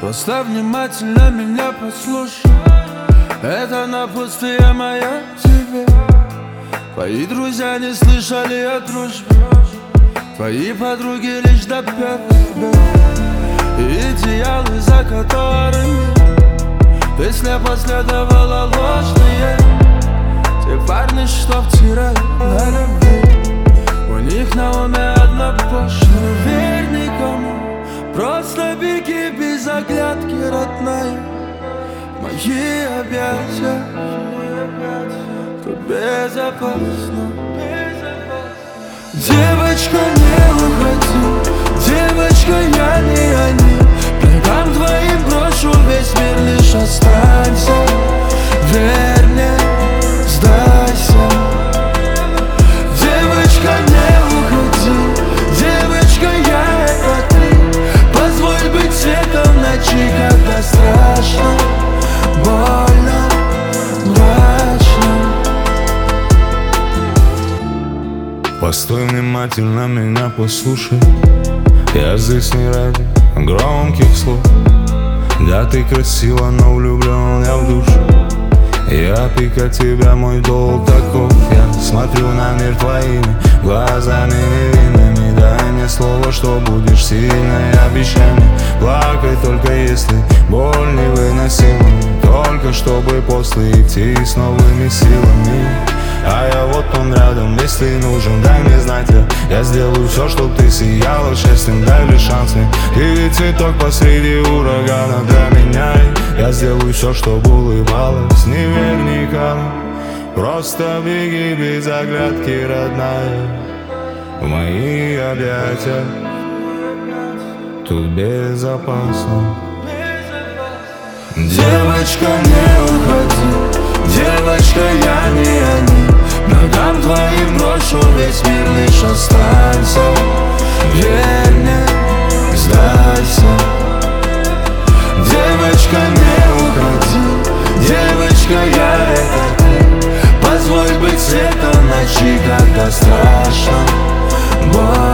Просто внимательно меня послушай. Это напутствие мое тебе. Твои друзья не слышали о дружбе, твои подруги лишь до пятых. Идеалы, за которыми ты слепо следовала, ложные. Те парни, что втирают на любви, у них на уме одно пошлое. Верь никому, просто беги без оглядки, родная. Мои объятия, тут безопасно. Девочка, не уходи, девочка, я не они. Ногам твоим брошу весь мир, лишь останься. Верь мне, сдайся. Девочка, не уходи, девочка, я это ты. Позволь быть светом ночи, когда страшно, больно, мрачно. Постой, внимательно меня послушай. Я здесь не ради громких слов. Да, ты красива, но влюблен я в душу. И опекать тебя мой долг таков. Я смотрю на мир твоими глазами невинными. Дай мне слово, что будешь сильной, обещание плакать только если боль невыносима. Только чтобы после идти с новыми силами. А я вот он рядом, если нужен, дай мне знать. Я сделаю все, чтоб ты сияла счастьем, дай лишь шанс мне. Ты ведь цветок посреди урагана для меня. Я сделаю все, чтоб улыбалась, не верь никому. Просто беги без оглядки, родная. В мои объятия, тут безопасно. Девочка, не уходи, девочка, я не они. Ногам твоим брошу весь мир, лишь останься. Верь мне, сдайся. Девочка, не уходи, девочка, я это ты. Позволь быть светом ночи, когда страшно, больно.